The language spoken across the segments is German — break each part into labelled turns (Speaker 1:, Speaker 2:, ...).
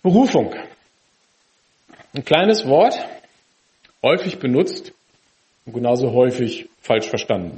Speaker 1: Berufung. Ein kleines Wort, häufig benutzt und genauso häufig falsch verstanden.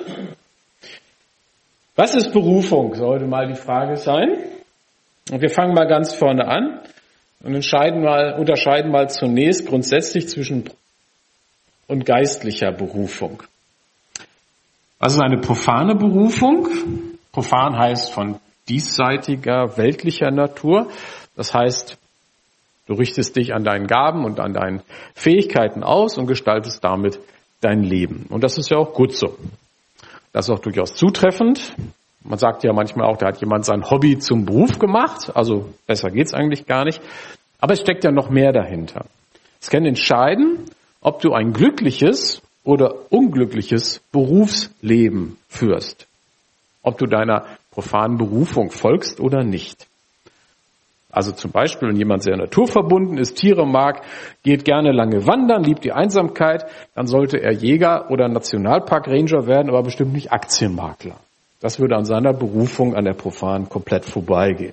Speaker 1: Was ist Berufung, sollte mal die Frage sein. Und wir fangen mal ganz vorne an und unterscheiden mal zunächst grundsätzlich zwischen und geistlicher Berufung. Was ist eine profane Berufung? Profan heißt von diesseitiger, weltlicher Natur. Das heißt, du richtest dich an deinen Gaben und an deinen Fähigkeiten aus und gestaltest damit dein Leben. Und das ist ja auch gut so. Das ist auch durchaus zutreffend. Man sagt ja manchmal auch, da hat jemand sein Hobby zum Beruf gemacht. Also besser geht's eigentlich gar nicht. Aber es steckt ja noch mehr dahinter. Es kann entscheiden, ob du ein glückliches oder unglückliches Berufsleben führst. Ob du deiner profanen Berufung folgst oder nicht. Also zum Beispiel, wenn jemand sehr naturverbunden ist, Tiere mag, geht gerne lange wandern, liebt die Einsamkeit, dann sollte er Jäger oder Nationalparkranger werden, aber bestimmt nicht Aktienmakler. Das würde an seiner Berufung, an der profanen, komplett vorbeigehen.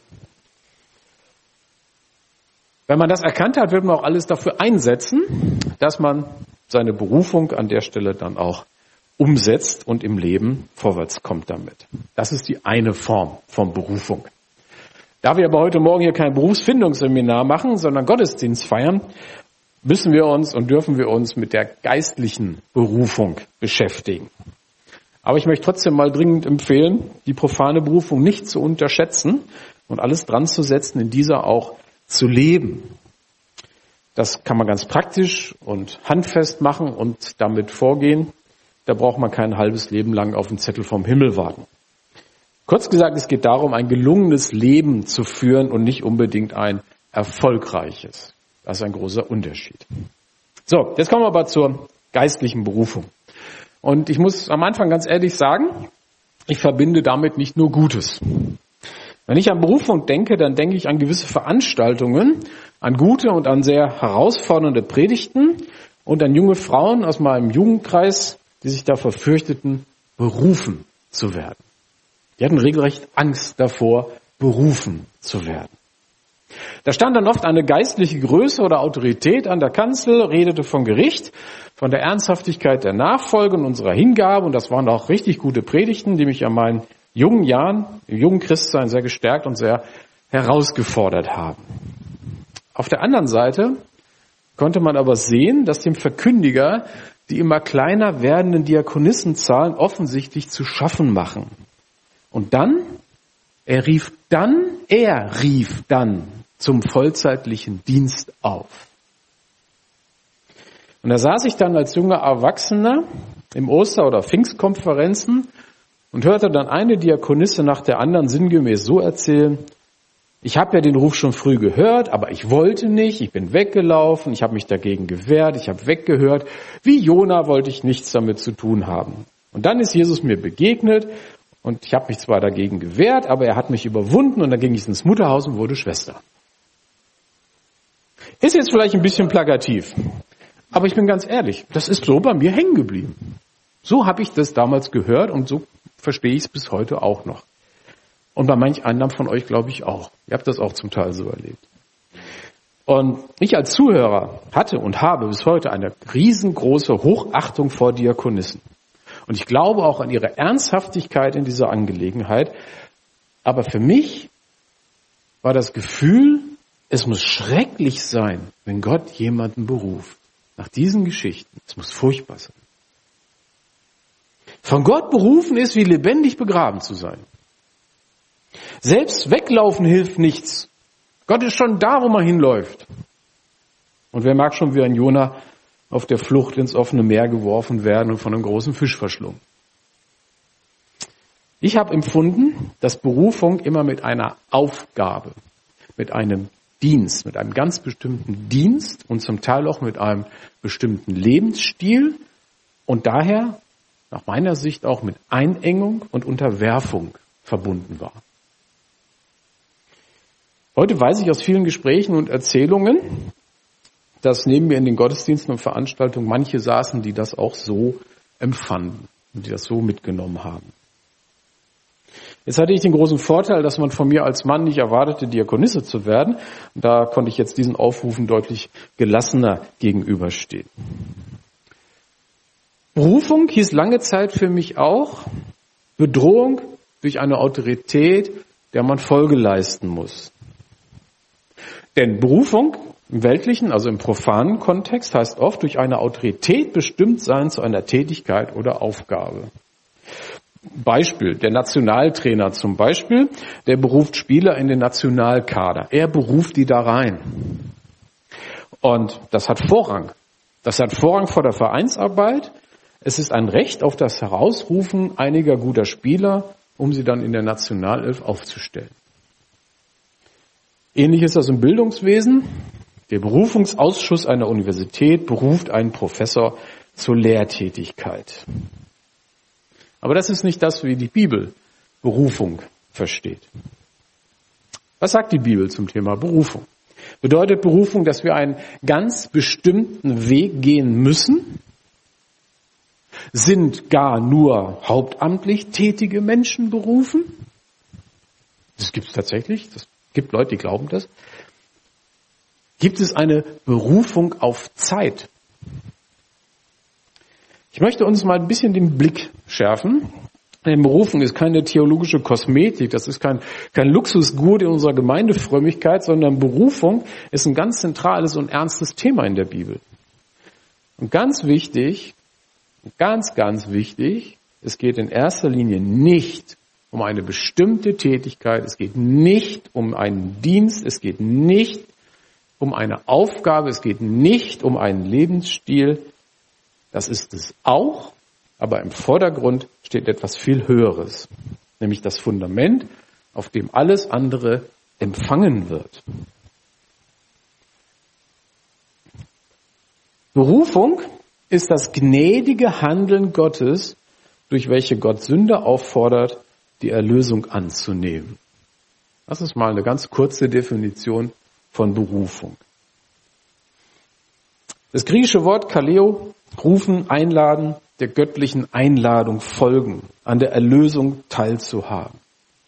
Speaker 1: Wenn man das erkannt hat, wird man auch alles dafür einsetzen, dass man seine Berufung an der Stelle dann auch umsetzt und im Leben vorwärts kommt damit. Das ist die eine Form von Berufung. Da wir aber heute Morgen hier kein Berufsfindungsseminar machen, sondern Gottesdienst feiern, müssen wir uns und dürfen wir uns mit der geistlichen Berufung beschäftigen. Aber ich möchte trotzdem mal dringend empfehlen, die profane Berufung nicht zu unterschätzen und alles dran zu setzen, in dieser auch zu leben. Das kann man ganz praktisch und handfest machen und damit vorgehen. Da braucht man kein halbes Leben lang auf den Zettel vom Himmel warten. Kurz gesagt, es geht darum, ein gelungenes Leben zu führen und nicht unbedingt ein erfolgreiches. Das ist ein großer Unterschied. So, jetzt kommen wir aber zur geistlichen Berufung. Und ich muss am Anfang ganz ehrlich sagen, ich verbinde damit nicht nur Gutes. Wenn ich an Berufung denke, dann denke ich an gewisse Veranstaltungen, an gute und an sehr herausfordernde Predigten und an junge Frauen aus meinem Jugendkreis, die sich davor fürchteten, berufen zu werden. Die hatten regelrecht Angst davor, berufen zu werden. Da stand dann oft eine geistliche Größe oder Autorität an der Kanzel, redete vom Gericht, von der Ernsthaftigkeit der Nachfolge und unserer Hingabe. Und das waren auch richtig gute Predigten, die mich an meinen jungen Jahren, im jungen Christsein sehr gestärkt und sehr herausgefordert haben. Auf der anderen Seite konnte man aber sehen, dass dem Verkündiger die immer kleiner werdenden Diakonissenzahlen offensichtlich zu schaffen machen. Und dann, er rief dann zum vollzeitlichen Dienst auf. Und da saß ich dann als junger Erwachsener im Oster- oder Pfingstkonferenzen und hörte dann eine Diakonisse nach der anderen sinngemäß so erzählen: Ich habe ja den Ruf schon früh gehört, aber ich wollte nicht, ich bin weggelaufen, ich habe mich dagegen gewehrt, ich habe weggehört. Wie Jona wollte ich nichts damit zu tun haben. Und dann ist Jesus mir begegnet und ich habe mich zwar dagegen gewehrt, aber er hat mich überwunden und dann ging ich ins Mutterhaus und wurde Schwester. Ist jetzt vielleicht ein bisschen plakativ, aber ich bin ganz ehrlich, das ist so bei mir hängen geblieben. So habe ich das damals gehört und so verstehe ich es bis heute auch noch. Und bei manch anderem von euch glaube ich auch. Ihr habt das auch zum Teil so erlebt. Und ich als Zuhörer hatte und habe bis heute eine riesengroße Hochachtung vor Diakonissen. Und ich glaube auch an ihre Ernsthaftigkeit in dieser Angelegenheit. Aber für mich war das Gefühl, es muss schrecklich sein, wenn Gott jemanden beruft. Nach diesen Geschichten. Es muss furchtbar sein. Von Gott berufen ist, wie lebendig begraben zu sein. Selbst weglaufen hilft nichts. Gott ist schon da, wo man hinläuft. Und wer mag schon wie ein Jona auf der Flucht ins offene Meer geworfen werden und von einem großen Fisch verschlungen. Ich habe empfunden, dass Berufung immer mit einer Aufgabe, mit einem Dienst, mit einem ganz bestimmten Dienst und zum Teil auch mit einem bestimmten Lebensstil und daher nach meiner Sicht auch mit Einengung und Unterwerfung verbunden war. Heute weiß ich aus vielen Gesprächen und Erzählungen, dass neben mir in den Gottesdiensten und Veranstaltungen manche saßen, die das auch so empfanden und die das so mitgenommen haben. Jetzt hatte ich den großen Vorteil, dass man von mir als Mann nicht erwartete, Diakonisse zu werden. Und da konnte ich jetzt diesen Aufrufen deutlich gelassener gegenüberstehen. Berufung hieß lange Zeit für mich auch Bedrohung durch eine Autorität, der man Folge leisten muss. Denn Berufung im weltlichen, also im profanen Kontext, heißt oft durch eine Autorität bestimmt sein zu einer Tätigkeit oder Aufgabe. Beispiel, der Nationaltrainer zum Beispiel, der beruft Spieler in den Nationalkader. Er beruft die da rein. Und das hat Vorrang. Das hat Vorrang vor der Vereinsarbeit. Es ist ein Recht auf das Herausrufen einiger guter Spieler, um sie dann in der Nationalelf aufzustellen. Ähnlich ist das im Bildungswesen. Der Berufungsausschuss einer Universität beruft einen Professor zur Lehrtätigkeit. Aber das ist nicht das, wie die Bibel Berufung versteht. Was sagt die Bibel zum Thema Berufung? Bedeutet Berufung, dass wir einen ganz bestimmten Weg gehen müssen? Sind gar nur hauptamtlich tätige Menschen berufen? Das gibt es tatsächlich. Es gibt Leute, die glauben das. Gibt es eine Berufung auf Zeit? Ich möchte uns mal ein bisschen den Blick schärfen. Denn Berufung ist keine theologische Kosmetik, das ist kein Luxusgut in unserer Gemeindefrömmigkeit, sondern Berufung ist ein ganz zentrales und ernstes Thema in der Bibel. Und ganz wichtig, ganz wichtig, es geht in erster Linie nicht um eine bestimmte Tätigkeit, es geht nicht um einen Dienst, es geht nicht um eine Aufgabe, es geht nicht um einen Lebensstil. Das ist es auch, aber im Vordergrund steht etwas viel Höheres, nämlich das Fundament, auf dem alles andere empfangen wird. Berufung ist das gnädige Handeln Gottes, durch welche Gott Sünder auffordert, die Erlösung anzunehmen. Das ist mal eine ganz kurze Definition von Berufung. Das griechische Wort Kaleo, rufen, einladen, der göttlichen Einladung folgen, an der Erlösung teilzuhaben.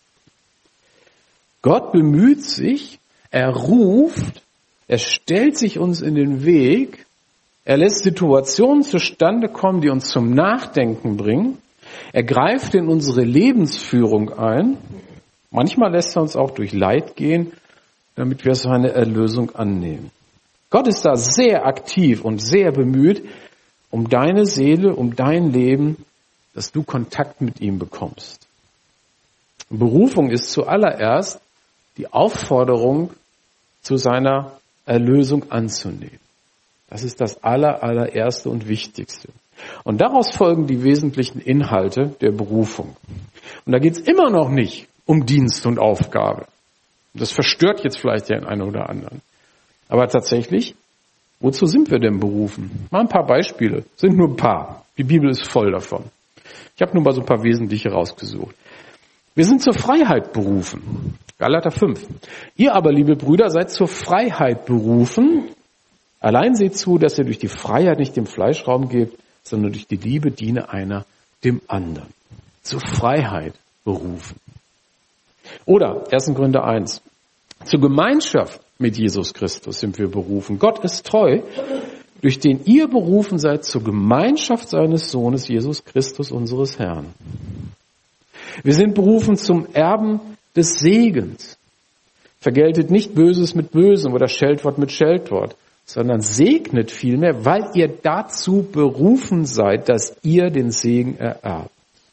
Speaker 1: Gott bemüht sich, er ruft, er stellt sich uns in den Weg, er lässt Situationen zustande kommen, die uns zum Nachdenken bringen, er greift in unsere Lebensführung ein, manchmal lässt er uns auch durch Leid gehen, damit wir seine Erlösung annehmen. Gott ist da sehr aktiv und sehr bemüht, um deine Seele, um dein Leben, dass du Kontakt mit ihm bekommst. Berufung ist zuallererst die Aufforderung, zu seiner Erlösung anzunehmen. Das ist das allererste und Wichtigste. Und daraus folgen die wesentlichen Inhalte der Berufung. Und da geht es immer noch nicht um Dienst und Aufgabe. Das verstört jetzt vielleicht den einen oder anderen. Aber tatsächlich, wozu sind wir denn berufen? Mal ein paar Beispiele, sind nur ein paar. Die Bibel ist voll davon. Ich habe nur mal so ein paar wesentliche rausgesucht. Wir sind zur Freiheit berufen. Galater 5. Ihr aber, liebe Brüder, seid zur Freiheit berufen. Allein seht zu, dass ihr durch die Freiheit nicht dem Fleisch Raum gebt, sondern durch die Liebe diene einer dem anderen. Zur Freiheit berufen. Oder 1. Korinther 1. Zur Gemeinschaft mit Jesus Christus sind wir berufen. Gott ist treu, durch den ihr berufen seid zur Gemeinschaft seines Sohnes Jesus Christus, unseres Herrn. Wir sind berufen zum Erben des Segens. Vergeltet nicht Böses mit Bösem oder Scheltwort mit Scheltwort, sondern segnet vielmehr, weil ihr dazu berufen seid, dass ihr den Segen ererbt.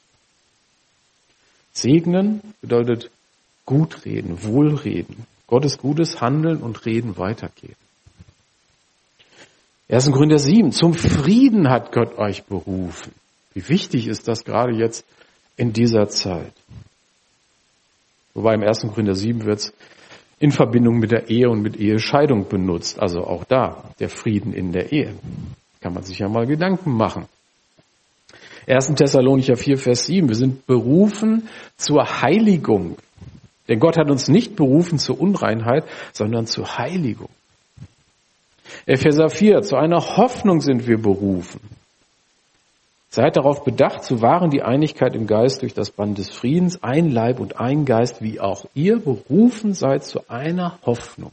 Speaker 1: Segnen bedeutet Gutreden, Wohlreden. Gottes gutes Handeln und Reden weitergeben. 1. Korinther 7. Zum Frieden hat Gott euch berufen. Wie wichtig ist das gerade jetzt in dieser Zeit? Wobei im 1. Korinther 7 wird es in Verbindung mit der Ehe und mit Ehescheidung benutzt. Also auch da der Frieden in der Ehe. Kann man sich ja mal Gedanken machen. 1. Thessalonicher 4, Vers 7. Wir sind berufen zur Heiligung. Denn Gott hat uns nicht berufen zur Unreinheit, sondern zur Heiligung. Epheser 4, zu einer Hoffnung sind wir berufen. Seid darauf bedacht, zu wahren die Einigkeit im Geist durch das Band des Friedens, ein Leib und ein Geist, wie auch ihr berufen seid zu einer Hoffnung.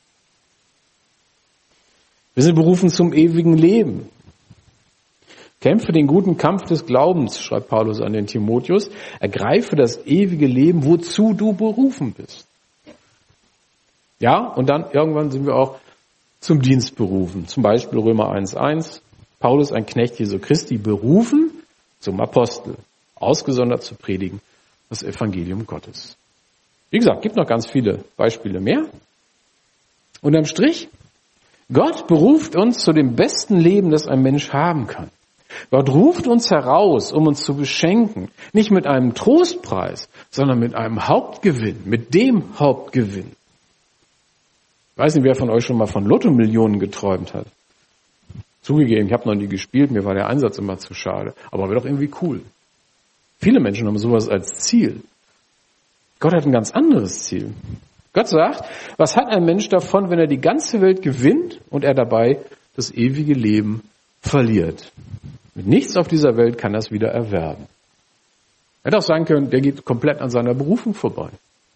Speaker 1: Wir sind berufen zum ewigen Leben. Kämpfe den guten Kampf des Glaubens, schreibt Paulus an den Timotheus. Ergreife das ewige Leben, wozu du berufen bist. Ja, und dann irgendwann sind wir auch zum Dienst berufen. Zum Beispiel Römer 1,1. Paulus, ein Knecht Jesu Christi, berufen zum Apostel, ausgesondert zu predigen das Evangelium Gottes. Wie gesagt, gibt noch ganz viele Beispiele mehr. Unterm Strich, Gott beruft uns zu dem besten Leben, das ein Mensch haben kann. Gott ruft uns heraus, um uns zu beschenken, nicht mit einem Trostpreis, sondern mit einem Hauptgewinn, mit dem Hauptgewinn. Ich weiß nicht, wer von euch schon mal von Lotto-Millionen geträumt hat. Zugegeben, ich habe noch nie gespielt, mir war der Einsatz immer zu schade, aber wäre doch irgendwie cool. Viele Menschen haben sowas als Ziel. Gott hat ein ganz anderes Ziel. Gott sagt, was hat ein Mensch davon, wenn er die ganze Welt gewinnt und er dabei das ewige Leben verliert? Mit nichts auf dieser Welt kann er es wieder erwerben. Er hätte auch sagen können, der geht komplett an seiner Berufung vorbei.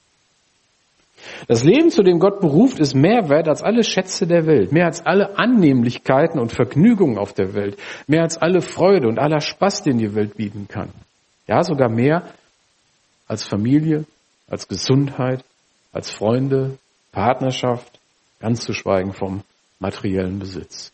Speaker 1: Das Leben, zu dem Gott beruft, ist mehr wert als alle Schätze der Welt, mehr als alle Annehmlichkeiten und Vergnügungen auf der Welt, mehr als alle Freude und aller Spaß, den die Welt bieten kann. Ja, sogar mehr als Familie, als Gesundheit, als Freunde, Partnerschaft, ganz zu schweigen vom materiellen Besitz.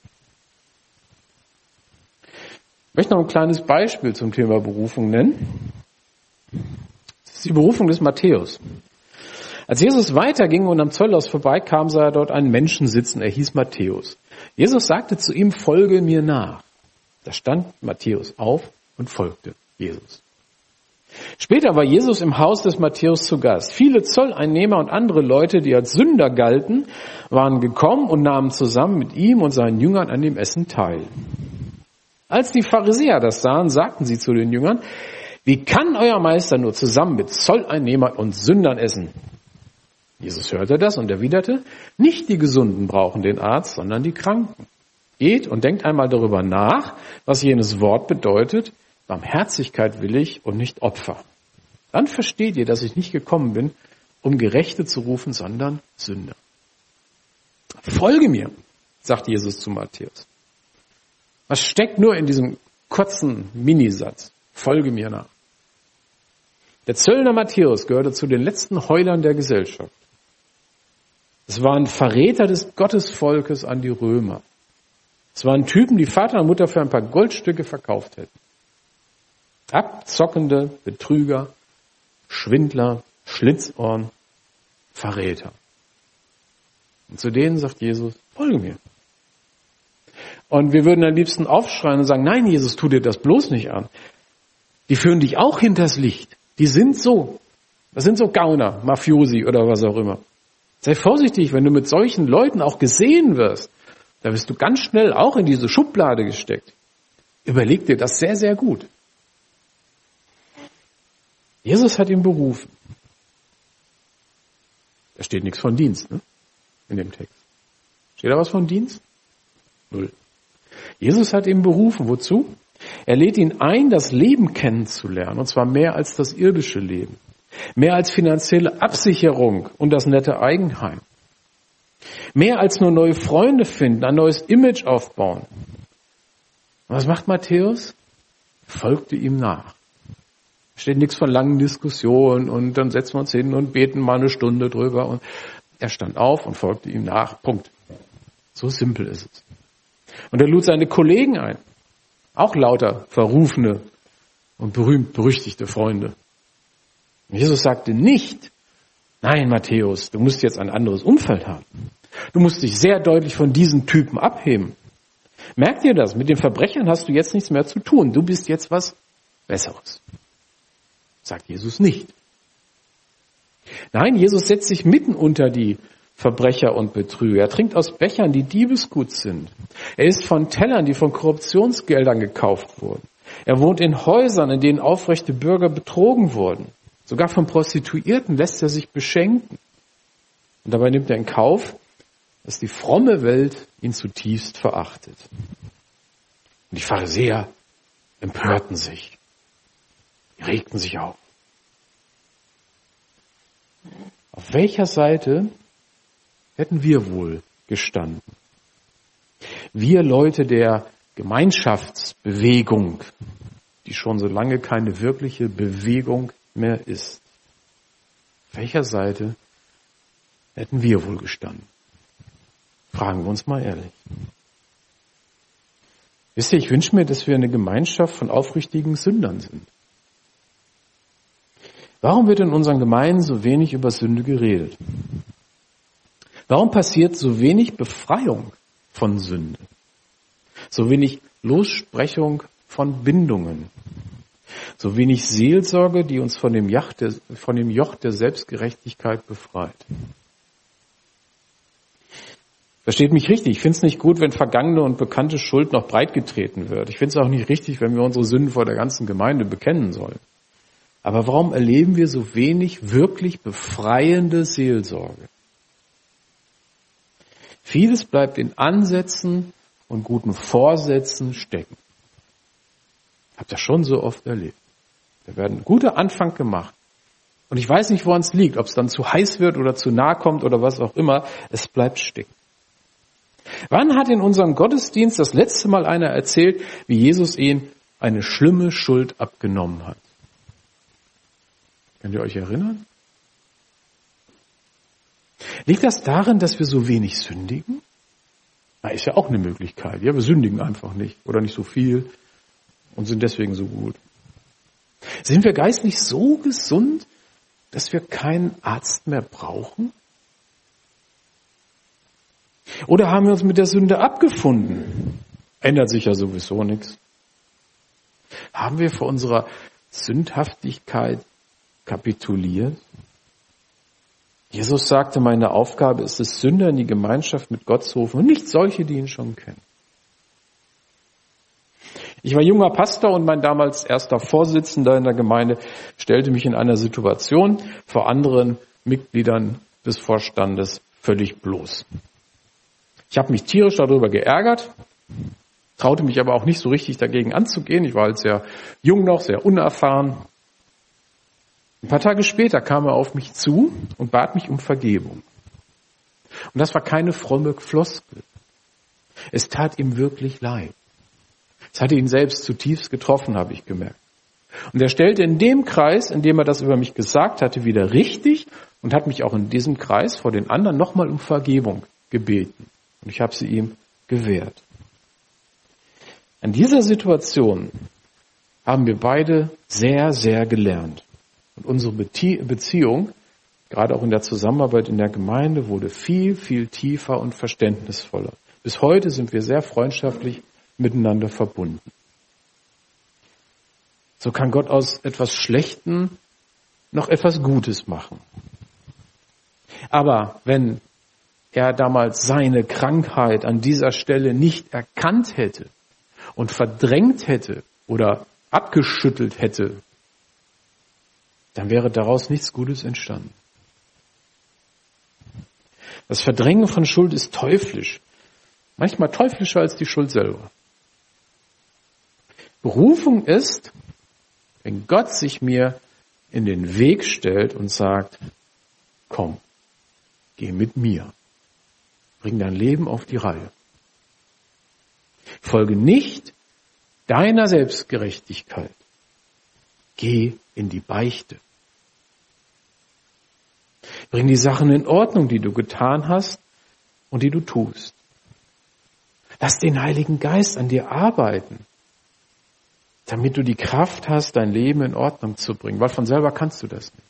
Speaker 1: Ich möchte noch ein kleines Beispiel zum Thema Berufung nennen. Das ist die Berufung des Matthäus. Als Jesus weiterging und am Zollhaus vorbeikam, sah er dort einen Menschen sitzen. Er hieß Matthäus. Jesus sagte zu ihm, folge mir nach. Da stand Matthäus auf und folgte Jesus. Später war Jesus im Haus des Matthäus zu Gast. Viele Zolleinnehmer und andere Leute, die als Sünder galten, waren gekommen und nahmen zusammen mit ihm und seinen Jüngern an dem Essen teil. Als die Pharisäer das sahen, sagten sie zu den Jüngern, wie kann euer Meister nur zusammen mit Zolleinnehmern und Sündern essen? Jesus hörte das und erwiderte, nicht die Gesunden brauchen den Arzt, sondern die Kranken. Geht und denkt einmal darüber nach, was jenes Wort bedeutet, Barmherzigkeit will ich und nicht Opfer. Dann versteht ihr, dass ich nicht gekommen bin, um Gerechte zu rufen, sondern Sünder. Folge mir, sagt Jesus zu Matthäus. Was steckt nur in diesem kurzen Minisatz? Folge mir nach. Der Zöllner Matthäus gehörte zu den letzten Heulern der Gesellschaft. Es waren Verräter des Gottesvolkes an die Römer. Es waren Typen, die Vater und Mutter für ein paar Goldstücke verkauft hätten. Abzockende Betrüger, Schwindler, Schlitzohren, Verräter. Und zu denen sagt Jesus, folge mir. Und wir würden am liebsten aufschreien und sagen, nein, Jesus, tu dir das bloß nicht an. Die führen dich auch hinters Licht. Die sind so. Das sind so Gauner, Mafiosi oder was auch immer. Sei vorsichtig, wenn du mit solchen Leuten auch gesehen wirst. Da wirst du ganz schnell auch in diese Schublade gesteckt. Überleg dir das sehr, sehr gut. Jesus hat ihn berufen. Da steht nichts von Dienst, ne? In dem Text. Steht da was von Dienst? Null. Jesus hat ihn berufen. Wozu? Er lädt ihn ein, das Leben kennenzulernen. Und zwar mehr als das irdische Leben. Mehr als finanzielle Absicherung und das nette Eigenheim. Mehr als nur neue Freunde finden, ein neues Image aufbauen. Und was macht Matthäus? Folgte ihm nach. Steht nichts von langen Diskussionen und dann setzen wir uns hin und beten mal eine Stunde drüber. Und er stand auf und folgte ihm nach. Punkt. So simpel ist es. Und er lud seine Kollegen ein. Auch lauter verrufene und berühmt-berüchtigte Freunde. Und Jesus sagte nicht, nein, Matthäus, du musst jetzt ein anderes Umfeld haben. Du musst dich sehr deutlich von diesen Typen abheben. Merkt ihr das? Mit den Verbrechern hast du jetzt nichts mehr zu tun. Du bist jetzt was Besseres. Sagt Jesus nicht. Nein, Jesus setzt sich mitten unter die Verbrecher und Betrüger. Er trinkt aus Bechern, die Diebesgut sind. Er isst von Tellern, die von Korruptionsgeldern gekauft wurden. Er wohnt in Häusern, in denen aufrechte Bürger betrogen wurden. Sogar von Prostituierten lässt er sich beschenken. Und dabei nimmt er in Kauf, dass die fromme Welt ihn zutiefst verachtet. Und die Pharisäer empörten sich, regten sich auf. Auf welcher Seite hätten wir wohl gestanden? Wir Leute der Gemeinschaftsbewegung, die schon so lange keine wirkliche Bewegung mehr ist. Auf welcher Seite hätten wir wohl gestanden? Fragen wir uns mal ehrlich. Wisst ihr, ich wünsche mir, dass wir eine Gemeinschaft von aufrichtigen Sündern sind. Warum wird in unseren Gemeinden so wenig über Sünde geredet? Warum passiert so wenig Befreiung von Sünde? So wenig Lossprechung von Bindungen? So wenig Seelsorge, die uns von dem Joch der Selbstgerechtigkeit befreit? Versteht mich richtig, ich finde es nicht gut, wenn vergangene und bekannte Schuld noch breitgetreten wird. Ich finde es auch nicht richtig, wenn wir unsere Sünden vor der ganzen Gemeinde bekennen sollen. Aber warum erleben wir so wenig wirklich befreiende Seelsorge? Vieles bleibt in Ansätzen und guten Vorsätzen stecken. Habt ihr schon so oft erlebt. Da werden ein guter Anfang gemacht. Und ich weiß nicht, woran es liegt, ob es dann zu heiß wird oder zu nah kommt oder was auch immer. Es bleibt stecken. Wann hat in unserem Gottesdienst das letzte Mal einer erzählt, wie Jesus ihm eine schlimme Schuld abgenommen hat? Könnt ihr euch erinnern? Liegt das darin, dass wir so wenig sündigen? Na, ist ja auch eine Möglichkeit. Ja, wir sündigen einfach nicht oder nicht so viel und sind deswegen so gut. Sind wir geistlich so gesund, dass wir keinen Arzt mehr brauchen? Oder haben wir uns mit der Sünde abgefunden? Ändert sich ja sowieso nichts. Haben wir vor unserer Sündhaftigkeit kapituliert? Jesus sagte, meine Aufgabe ist es, Sünder in die Gemeinschaft mit Gott zu rufen und nicht solche, die ihn schon kennen. Ich war junger Pastor und mein damals erster Vorsitzender in der Gemeinde stellte mich in einer Situation vor anderen Mitgliedern des Vorstandes völlig bloß. Ich habe mich tierisch darüber geärgert, traute mich aber auch nicht so richtig dagegen anzugehen. Ich war halt sehr jung noch, sehr unerfahren. Ein paar Tage später kam er auf mich zu und bat mich um Vergebung. Und das war keine fromme Floskel. Es tat ihm wirklich leid. Es hatte ihn selbst zutiefst getroffen, habe ich gemerkt. Und er stellte in dem Kreis, in dem er das über mich gesagt hatte, wieder richtig und hat mich auch in diesem Kreis vor den anderen nochmal um Vergebung gebeten. Und ich habe sie ihm gewährt. An dieser Situation haben wir beide sehr, sehr gelernt. Und unsere Beziehung, gerade auch in der Zusammenarbeit in der Gemeinde, wurde viel, viel tiefer und verständnisvoller. Bis heute sind wir sehr freundschaftlich miteinander verbunden. So kann Gott aus etwas Schlechtem noch etwas Gutes machen. Aber wenn er damals seine Krankheit an dieser Stelle nicht erkannt hätte und verdrängt hätte oder abgeschüttelt hätte, dann wäre daraus nichts Gutes entstanden. Das Verdrängen von Schuld ist teuflisch. Manchmal teuflischer als die Schuld selber. Berufung ist, wenn Gott sich mir in den Weg stellt und sagt, komm, geh mit mir. Bring dein Leben auf die Reihe. Folge nicht deiner Selbstgerechtigkeit. Geh in die Beichte. Bring die Sachen in Ordnung, die du getan hast und die du tust. Lass den Heiligen Geist an dir arbeiten, damit du die Kraft hast, dein Leben in Ordnung zu bringen, weil von selber kannst du das nicht.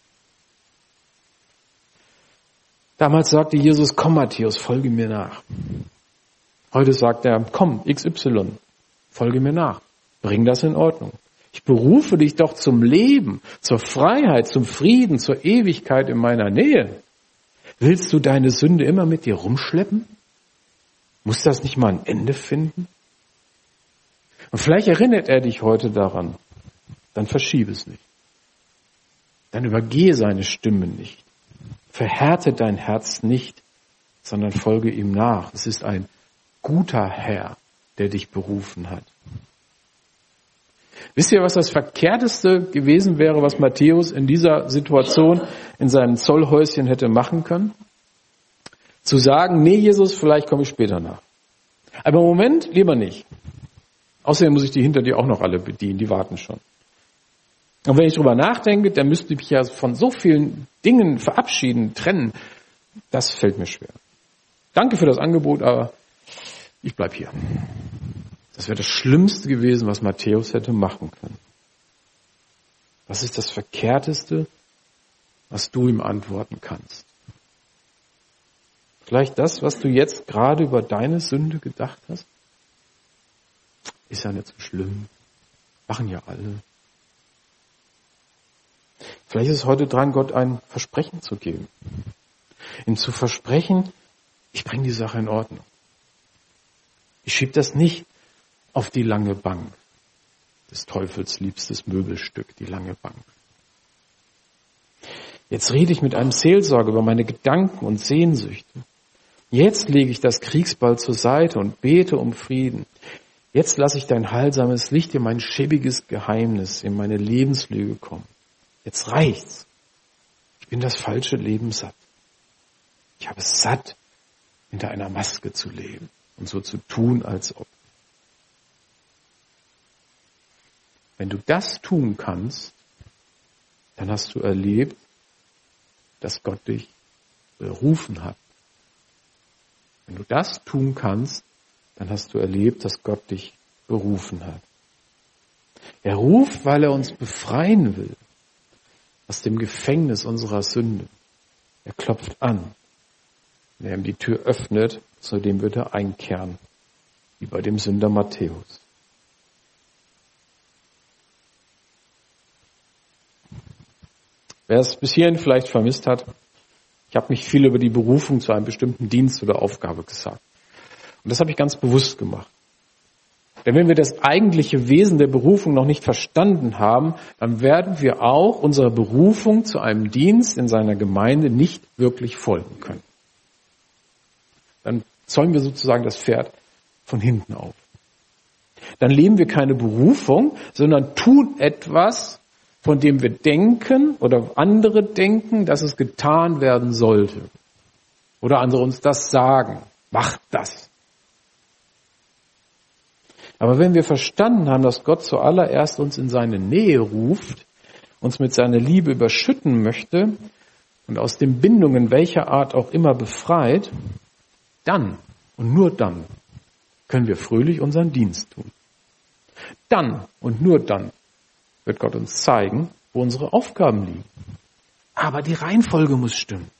Speaker 1: Damals sagte Jesus, komm Matthäus, folge mir nach. Heute sagt er, komm XY, folge mir nach. Bring das in Ordnung. Ich berufe dich doch zum Leben, zur Freiheit, zum Frieden, zur Ewigkeit in meiner Nähe. Willst du deine Sünde immer mit dir rumschleppen? Muss das nicht mal ein Ende finden? Und vielleicht erinnert er dich heute daran. Dann verschiebe es nicht. Dann übergehe seine Stimme nicht. Verhärte dein Herz nicht, sondern folge ihm nach. Es ist ein guter Herr, der dich berufen hat. Wisst ihr, was das Verkehrteste gewesen wäre, was Matthäus in dieser Situation in seinem Zollhäuschen hätte machen können? Zu sagen, nee, Jesus, vielleicht komme ich später nach. Aber im Moment lieber nicht. Außerdem muss ich die hinter dir auch noch alle bedienen, die warten schon. Und wenn ich drüber nachdenke, dann müsste ich mich ja von so vielen Dingen verabschieden, trennen. Das fällt mir schwer. Danke für das Angebot, aber ich bleib hier. Das wäre das Schlimmste gewesen, was Matthäus hätte machen können. Was ist das Verkehrteste, was du ihm antworten kannst? Vielleicht das, was du jetzt gerade über deine Sünde gedacht hast? Ist ja nicht so schlimm. Machen ja alle. Vielleicht ist es heute dran, Gott ein Versprechen zu geben. Ihm zu versprechen, ich bringe die Sache in Ordnung. Ich schiebe das nicht auf die lange Bank. Des Teufels liebstes Möbelstück, die lange Bank. Jetzt rede ich mit einem Seelsorger über meine Gedanken und Sehnsüchte. Jetzt lege ich das Kriegsbeil zur Seite und bete um Frieden. Jetzt lasse ich dein heilsames Licht in mein schäbiges Geheimnis, in meine Lebenslüge kommen. Jetzt reicht's. Ich bin das falsche Leben satt. Ich habe es satt, hinter einer Maske zu leben und so zu tun, als ob. Wenn du das tun kannst, dann hast du erlebt, dass Gott dich berufen hat. Wenn du das tun kannst, dann hast du erlebt, dass Gott dich berufen hat. Er ruft, weil er uns befreien will aus dem Gefängnis unserer Sünde. Er klopft an. Wer ihm die Tür öffnet, zu dem wird er einkehren, wie bei dem Sünder Matthäus. Wer es bis hierhin vielleicht vermisst hat, ich habe nicht viel über die Berufung zu einem bestimmten Dienst oder Aufgabe gesagt. Und das habe ich ganz bewusst gemacht. Denn wenn wir das eigentliche Wesen der Berufung noch nicht verstanden haben, dann werden wir auch unserer Berufung zu einem Dienst in seiner Gemeinde nicht wirklich folgen können. Dann zäumen wir sozusagen das Pferd von hinten auf. Dann leben wir keine Berufung, sondern tun etwas, von dem wir denken oder andere denken, dass es getan werden sollte. Oder andere uns das sagen. Macht das. Aber wenn wir verstanden haben, dass Gott zuallererst uns in seine Nähe ruft, uns mit seiner Liebe überschütten möchte und aus den Bindungen welcher Art auch immer befreit, dann und nur dann können wir fröhlich unseren Dienst tun. Dann und nur dann wird Gott uns zeigen, wo unsere Aufgaben liegen. Aber die Reihenfolge muss stimmen.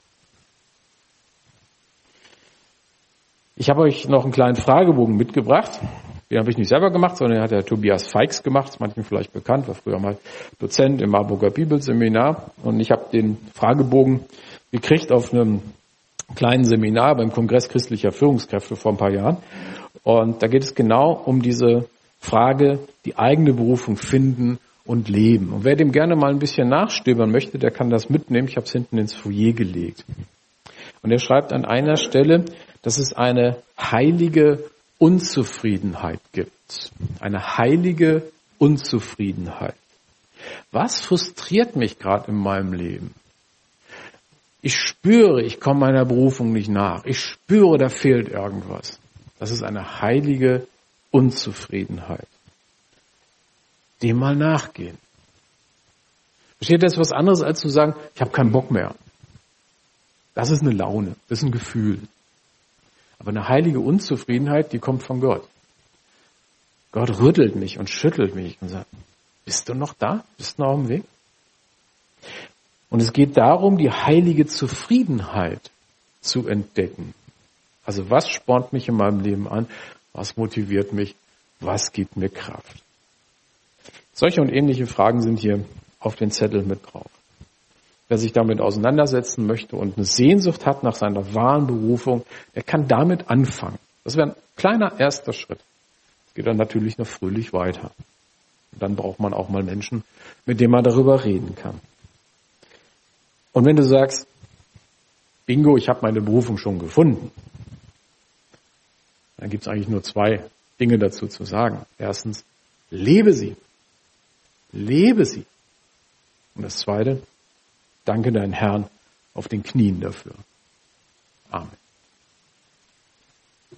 Speaker 1: Ich habe euch noch einen kleinen Fragebogen mitgebracht. Den habe ich nicht selber gemacht, sondern den hat der Tobias Feix gemacht. Das ist manchen vielleicht bekannt, war früher mal Dozent im Marburger Bibelseminar. Und ich habe den Fragebogen gekriegt auf einem kleinen Seminar beim Kongress christlicher Führungskräfte vor ein paar Jahren. Und da geht es genau um diese Frage, die eigene Berufung finden und leben. Und wer dem gerne mal ein bisschen nachstöbern möchte, der kann das mitnehmen. Ich habe es hinten ins Foyer gelegt. Und er schreibt an einer Stelle, dass es eine heilige Unzufriedenheit gibt. Eine heilige Unzufriedenheit. Was frustriert mich gerade in meinem Leben? Ich spüre, ich komme meiner Berufung nicht nach. Ich spüre, da fehlt irgendwas. Das ist eine heilige Unzufriedenheit. Dem mal nachgehen. Versteht, das ist was anderes, als zu sagen, ich habe keinen Bock mehr. Das ist eine Laune, das ist ein Gefühl. Aber eine heilige Unzufriedenheit, die kommt von Gott. Gott rüttelt mich und schüttelt mich und sagt, bist du noch da? Bist du noch auf dem Weg? Und es geht darum, die heilige Zufriedenheit zu entdecken. Also was spornt mich in meinem Leben an? Was motiviert mich? Was gibt mir Kraft? Solche und ähnliche Fragen sind hier auf den Zettel mit drauf. Wer sich damit auseinandersetzen möchte und eine Sehnsucht hat nach seiner wahren Berufung, der kann damit anfangen. Das wäre ein kleiner erster Schritt. Es geht dann natürlich noch fröhlich weiter. Und dann braucht man auch mal Menschen, mit denen man darüber reden kann. Und wenn du sagst, Bingo, ich habe meine Berufung schon gefunden, dann gibt es eigentlich nur zwei Dinge dazu zu sagen. Erstens, lebe sie. Lebe sie. Und das Zweite, danke deinen Herrn auf den Knien dafür. Amen.